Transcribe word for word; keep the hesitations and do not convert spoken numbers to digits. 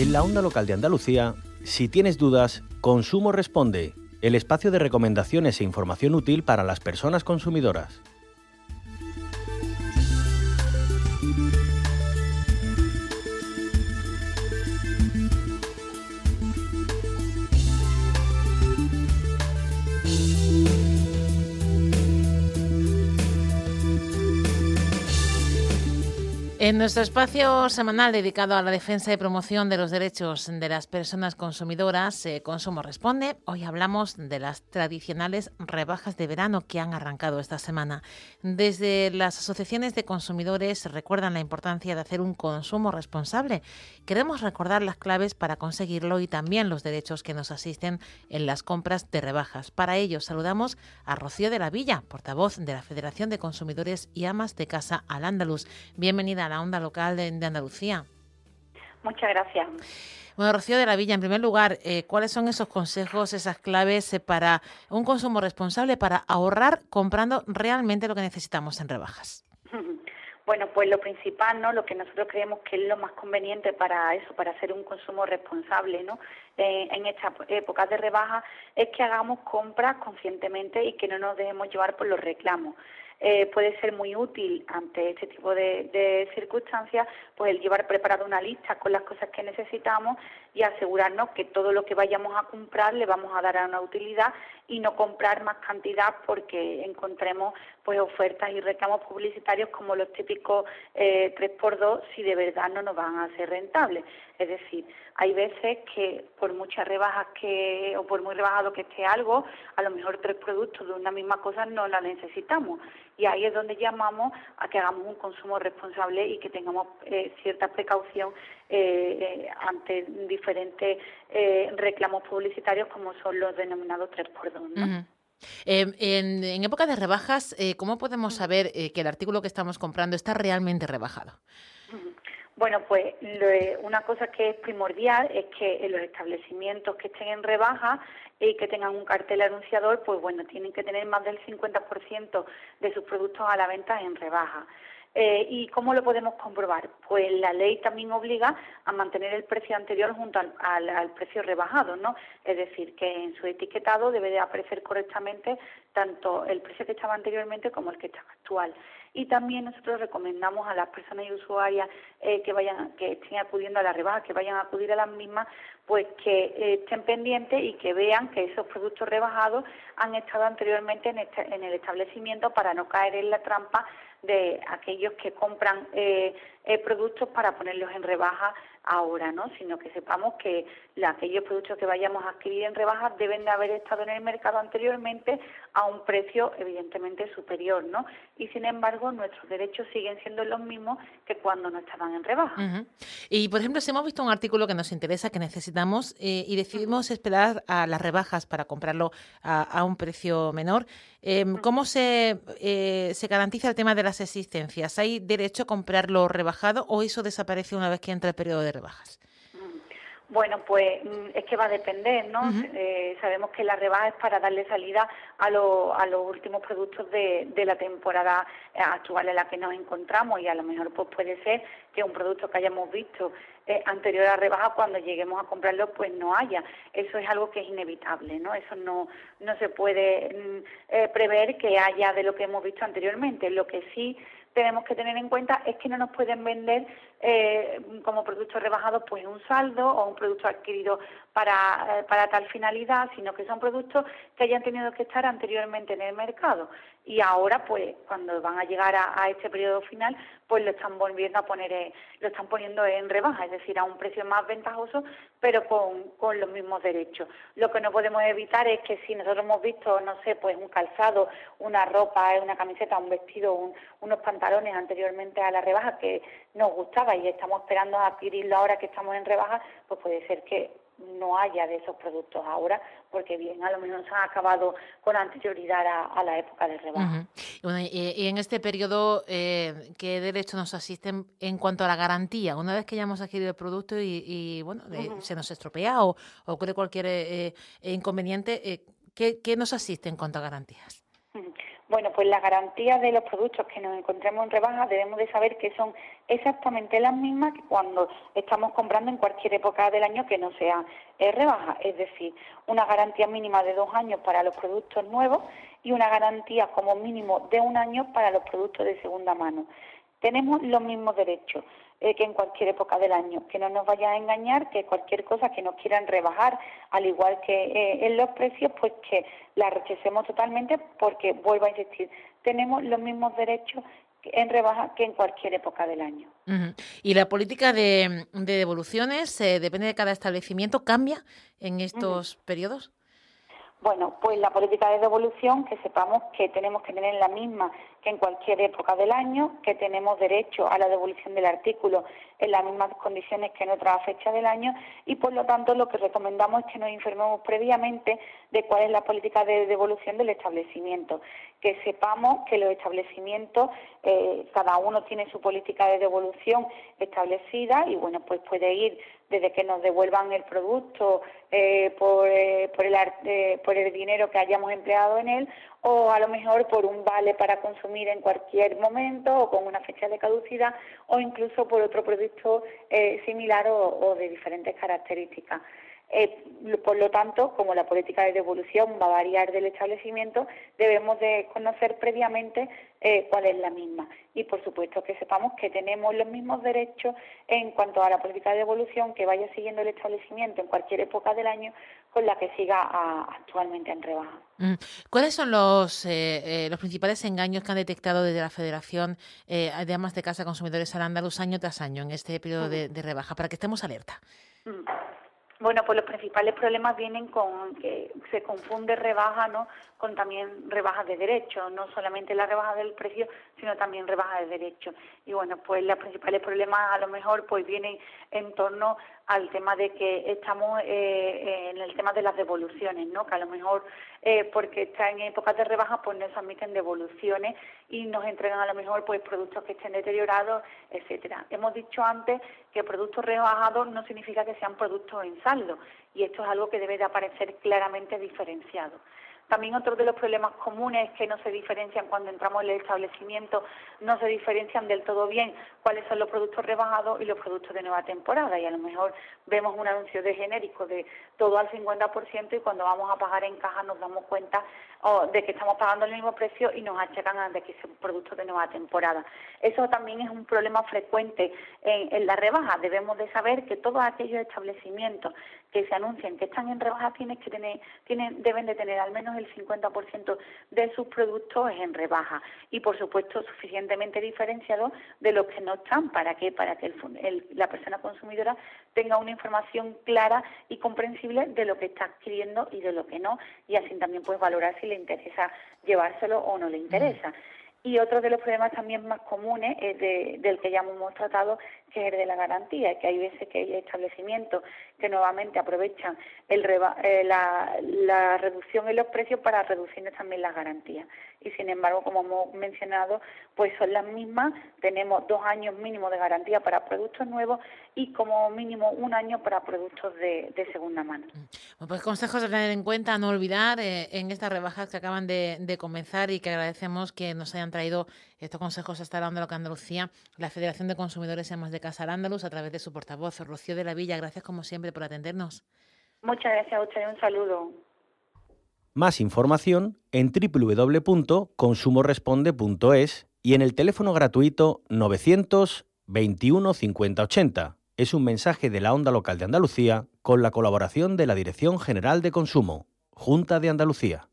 En la Onda Local de Andalucía, si tienes dudas, Consumo Responde, el espacio de recomendaciones e información útil para las personas consumidoras. En nuestro espacio semanal dedicado a la defensa y promoción de los derechos de las personas consumidoras, eh, Consumo Responde, hoy hablamos de las tradicionales rebajas de verano que han arrancado esta semana. Desde las asociaciones de consumidores recuerdan la importancia de hacer un consumo responsable. Queremos recordar las claves para conseguirlo y también los derechos que nos asisten en las compras de rebajas. Para ello saludamos a Rocío de la Villa, portavoz de la Federación de Consumidores y Amas de Casa Al-Ándalus. Bienvenida a la Onda Local de, de Andalucía. Muchas gracias. Bueno, Rocío de la Villa, en primer lugar, eh, ¿cuáles son esos consejos, esas claves eh, para un consumo responsable, para ahorrar comprando realmente lo que necesitamos en rebajas? Bueno, pues lo principal, ¿no? Lo que nosotros creemos que es lo más conveniente para eso, para hacer un consumo responsable, ¿no? Eh, en estas épocas de rebaja, es que hagamos compras conscientemente y que no nos dejemos llevar por los reclamos. Eh, puede ser muy útil ante este tipo de, de circunstancias, pues el llevar preparada una lista con las cosas que necesitamos y asegurarnos que todo lo que vayamos a comprar le vamos a dar a una utilidad y no comprar más cantidad porque encontremos pues ofertas y reclamos publicitarios como los típicos eh, tres por dos si de verdad no nos van a ser rentables. Es decir, hay veces que por muchas rebajas que o por muy rebajado que esté algo, a lo mejor tres productos de una misma cosa no la necesitamos. Y ahí es donde llamamos a que hagamos un consumo responsable y que tengamos eh, cierta precaución eh, eh, ante diferentes eh, reclamos publicitarios como son los denominados tres por dos, ¿no? Uh-huh. Eh, en, en época de rebajas, eh, ¿cómo podemos saber eh, que el artículo que estamos comprando está realmente rebajado? Uh-huh. Bueno, pues lo, una cosa que es primordial es que en los establecimientos que estén en rebaja y que tengan un cartel anunciador, pues bueno, tienen que tener más del cincuenta por ciento de sus productos a la venta en rebaja. Eh, ¿Y cómo lo podemos comprobar? Pues la ley también obliga a mantener el precio anterior junto al, al, al precio rebajado, ¿no? Es decir, que en su etiquetado debe de aparecer correctamente tanto el precio que estaba anteriormente como el que estaba actual. Y también nosotros recomendamos a las personas y usuarias eh, que vayan, que estén acudiendo a la rebaja, que vayan a acudir a las mismas, pues que eh, estén pendientes y que vean que esos productos rebajados han estado anteriormente en, este, en el establecimiento para no caer en la trampa de aquellos que compran eh, eh, productos para ponerlos en rebaja ahora, ¿no? Sino que sepamos que la, aquellos productos que vayamos a adquirir en rebaja deben de haber estado en el mercado anteriormente a un precio evidentemente superior, ¿no? Y sin embargo nuestros derechos siguen siendo los mismos que cuando no estaban en rebaja. Uh-huh. Y por ejemplo, si hemos visto un artículo que nos interesa, que necesitamos eh, y decidimos uh-huh. esperar a las rebajas para comprarlo a, a un precio menor, eh, uh-huh. ¿cómo se, eh, se garantiza el tema de las existencias? ¿Hay derecho a comprarlo rebajado o eso desaparece una vez que entra el periodo de rebajas? Bueno, pues es que va a depender, ¿no? Uh-huh. Eh, sabemos que la rebaja es para darle salida a, lo, a los últimos productos de, de la temporada actual en la que nos encontramos y a lo mejor pues puede ser que un producto que hayamos visto eh, anterior a la rebaja, cuando lleguemos a comprarlo, pues no haya. Eso es algo que es inevitable, ¿no? Eso no, no se puede eh, prever que haya de lo que hemos visto anteriormente. Lo que sí tenemos que tener en cuenta es que no nos pueden vender eh, como producto rebajado pues un saldo o un producto adquirido para, eh, para tal finalidad, sino que son productos que hayan tenido que estar anteriormente en el mercado y ahora pues cuando van a llegar a, a este periodo final pues lo están volviendo a poner, eh, lo están poniendo en rebaja, es decir, a un precio más ventajoso pero con, con los mismos derechos. Lo que no podemos evitar es que si nosotros hemos visto, no sé, pues un calzado, una ropa, una camiseta, un vestido, un, unos pantalones anteriormente a la rebaja que nos gustaba y estamos esperando a adquirirlo ahora que estamos en rebaja, pues puede ser que no haya de esos productos ahora, porque bien, a lo mejor se han acabado con anterioridad a, a la época de rebaja. Uh-huh. Bueno, y, y en este periodo, eh, ¿qué derechos nos asisten en cuanto a la garantía? Una vez que ya hemos adquirido el producto y, y bueno, uh-huh. eh, se nos estropea o, o ocurre cualquier eh, inconveniente, eh, ¿qué, ¿qué nos asiste en cuanto a garantías? Uh-huh. Bueno, pues las garantías de los productos que nos encontremos en rebaja debemos de saber que son exactamente las mismas que cuando estamos comprando en cualquier época del año que no sea eh, rebaja, es decir, una garantía mínima de dos años para los productos nuevos y una garantía como mínimo de un año para los productos de segunda mano. Tenemos los mismos derechos eh, que en cualquier época del año, que no nos vayan a engañar, que cualquier cosa que nos quieran rebajar, al igual que eh, en los precios, pues que la rechacemos totalmente porque, vuelvo a insistir, tenemos los mismos derechos en rebaja que en cualquier época del año. Uh-huh. ¿Y la política de, de devoluciones, eh, depende de cada establecimiento, cambia en estos uh-huh. periodos? Bueno, pues la política de devolución, que sepamos que tenemos que tener la misma que en cualquier época del año, que tenemos derecho a la devolución del artículo en las mismas condiciones que en otra fecha del año y, por lo tanto, lo que recomendamos es que nos informemos previamente de cuál es la política de devolución del establecimiento, que sepamos que los establecimientos, eh, cada uno tiene su política de devolución establecida y, bueno, pues puede ir desde que nos devuelvan el producto eh, por, eh, por, el, eh, por el dinero que hayamos empleado en él o a lo mejor por un vale para consumir en cualquier momento o con una fecha de caducidad o incluso por otro producto eh, similar o, o de diferentes características. Eh, por lo tanto, como la política de devolución va a variar del establecimiento, debemos de conocer previamente eh, cuál es la misma. Y, por supuesto, que sepamos que tenemos los mismos derechos en cuanto a la política de devolución que vaya siguiendo el establecimiento en cualquier época del año con la que siga a, actualmente en rebaja. ¿Cuáles son los eh, eh, los principales engaños que han detectado desde la Federación eh, de Amas de Casa Consumidores Al-Ándalus año tras año en este periodo de, de rebaja, para que estemos alerta? Mm. Bueno, pues los principales problemas vienen con que se confunde rebaja, ¿no?, con también rebajas de derechos, no solamente la rebaja del precio, sino también rebaja de derechos. Y bueno, pues los principales problemas a lo mejor pues vienen en torno al tema de que estamos eh, en el tema de las devoluciones, ¿no?, que a lo mejor eh, porque está en épocas de rebaja pues no se admiten devoluciones y nos entregan a lo mejor pues productos que estén deteriorados, etcétera. Hemos dicho antes que productos rebajados no significa que sean productos en saldo y esto es algo que debe de aparecer claramente diferenciado. También otro de los problemas comunes es que no se diferencian cuando entramos en el establecimiento, no se diferencian del todo bien cuáles son los productos rebajados y los productos de nueva temporada. Y a lo mejor vemos un anuncio de genérico de todo al cincuenta por ciento y cuando vamos a pagar en caja nos damos cuenta oh, de que estamos pagando el mismo precio y nos achacan de que es un producto de nueva temporada. Eso también es un problema frecuente en, en la rebaja. Debemos de saber que todos aquellos establecimientos que se anuncian que están en rebaja tienen que tener, tienen, deben de tener al menos el cincuenta por ciento de sus productos en rebaja y, por supuesto, suficientemente diferenciados de los que no están. ¿Para qué? Para que el, el, la persona consumidora tenga una información clara y comprensible de lo que está adquiriendo y de lo que no, y así también pues valorar si le interesa llevárselo o no le interesa. Y otro de los problemas también más comunes es de, del que ya hemos tratado, que es el de la garantía, que hay veces que hay establecimientos que nuevamente aprovechan el reba, eh, la, la reducción en los precios para reducirnos también las garantías. Y sin embargo, como hemos mencionado, pues son las mismas. Tenemos dos años mínimo de garantía para productos nuevos y como mínimo un año para productos de, de segunda mano. Bueno, pues consejos a tener en cuenta, a no olvidar eh, en estas rebajas que acaban de, de comenzar y que agradecemos que nos hayan traído estos consejos hasta la Onda Local Andalucía, la Federación de Consumidores y Amas de Casa Al-Ándalus, a través de su portavoz, Rocío de la Villa. Gracias como siempre por atendernos. Muchas gracias a usted, un saludo. Más información en doble u doble u doble u punto consumo responde punto es y en el teléfono gratuito novecientos veintiuno cincuenta ochenta. Es un mensaje de la Onda Local de Andalucía con la colaboración de la Dirección General de Consumo, Junta de Andalucía.